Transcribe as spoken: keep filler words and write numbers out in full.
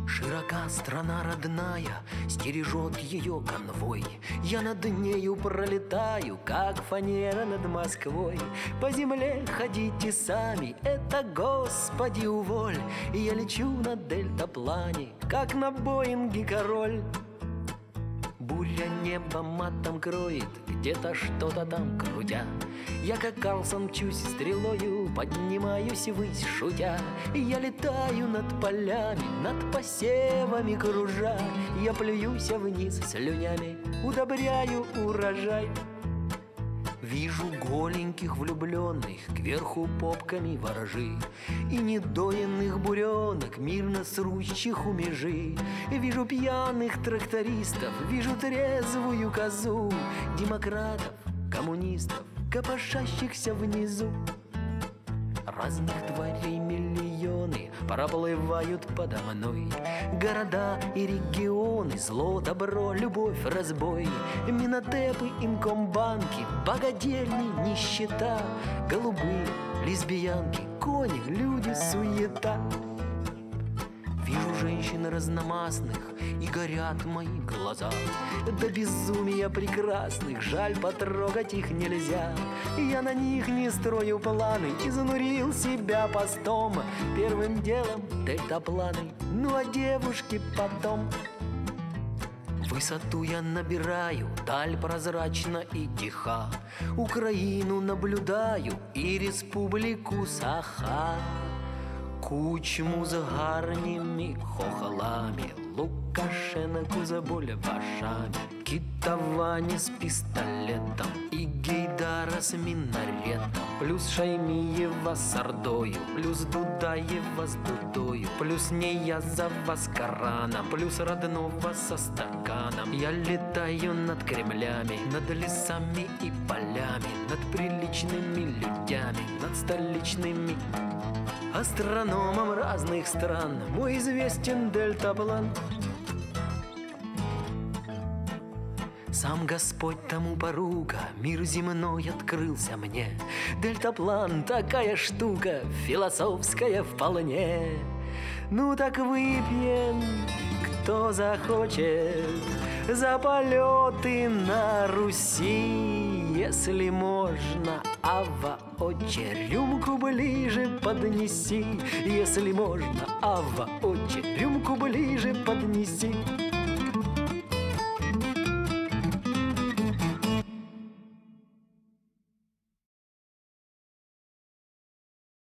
Широка страна родная, стережет ее конвой. Я над нею пролетаю, как фанера над Москвой. По земле ходите сами, это Господи уволь. И я лечу на дельтаплане, как на Боинге король. Буря небо матом кроет, где-то что-то там крутя. Я как Карлсон мчусь стрелою, поднимаюсь ввысь шутя. Я летаю над полями, над посевами кружа. Я плююсь вниз слюнями, удобряю урожай. Вижу голеньких влюбленных, кверху попками ворожи, и недоенных буренок, мирно срущих у межи. Вижу пьяных трактористов, вижу трезвую козу, демократов, коммунистов, копошащихся внизу. Разных тварей миллионы проплывают подо мной. Города и регионы, зло, добро, любовь, разбой. Минотепы, инкомбанки, богадельни, нищета. Голубые, лесбиянки, кони, люди, суета. Вижу женщин разномастных, и горят мои глаза. До безумия прекрасных, жаль, потрогать их нельзя. Я на них не строю планы, изнурил себя постом. Первым делом дельтапланы, ну а девушки потом. Высоту я набираю, даль прозрачна и тиха. Украину наблюдаю и республику Саха. Кучму з гарними хохолами, Лукашенко за бульбашами, Китавани с пистолетом и Гейдара с минаретом, плюс Шаймиева с ордою, плюс Дудаева с дудою, плюс Неязова с Кораном, плюс родного со стаканом. Я летаю над Кремлями, над лесами и полями, над приличными людьми, над столичными астрономом разных стран. Мой известен дельтаплан. Сам Господь тому порука, мир земной открылся мне. Дельтаплан такая штука, философская вполне. Ну так выпьем, кто захочет, за полеты на Руси. Если можно, Ава, отче, рюмку ближе поднеси. Если можно, Ава, отче, рюмку ближе поднеси.